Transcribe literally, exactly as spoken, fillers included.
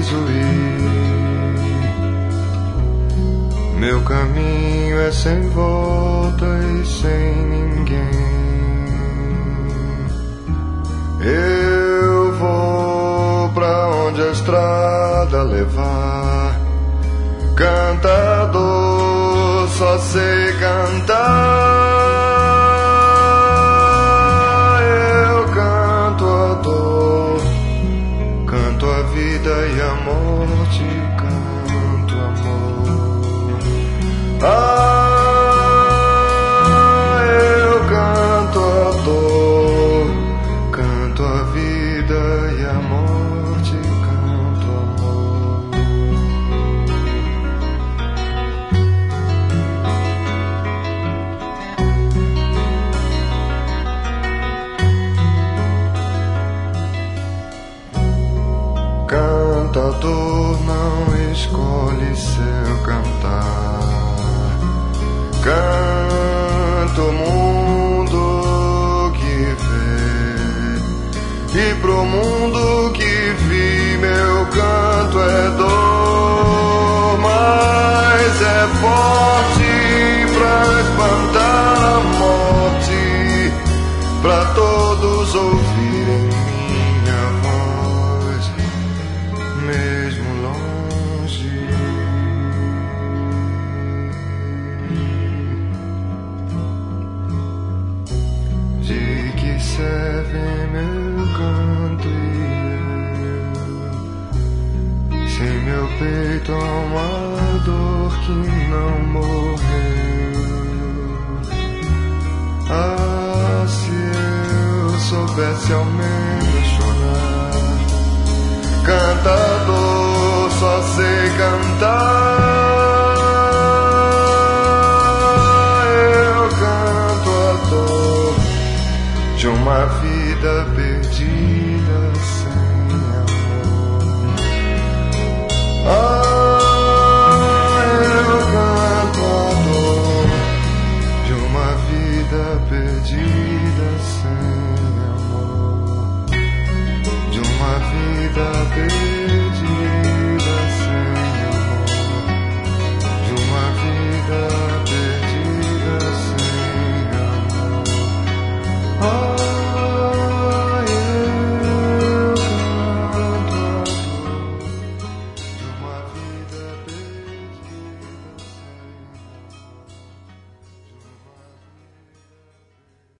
preciso ir. Meu caminho é sem volta e sem ninguém. Eu vou pra onde a estrada levar. Cantador, só sei cantar. Eu canto a dor, canto a vida e a morte, canto amor. Ah, eu canto a dor, canto a vida e a morte, canto amor. Cantador não escolhe seu cantar. Canto o mundo que vê, e pro mundo que vi meu canto é dor, mas é forte pra espantar a morte, pra todos ouvirem minha voz, mesmo longe. De que serve meu canto e eu, sem meu peito uma dor que não morreu. Ah, se eu soubesse ao menos chorar. Cantador, só sei cantar. Eu canto a dor de uma vida perdida sem amor. Ah, eu canto a dor de uma vida perdida sem amor, de uma vida perdida.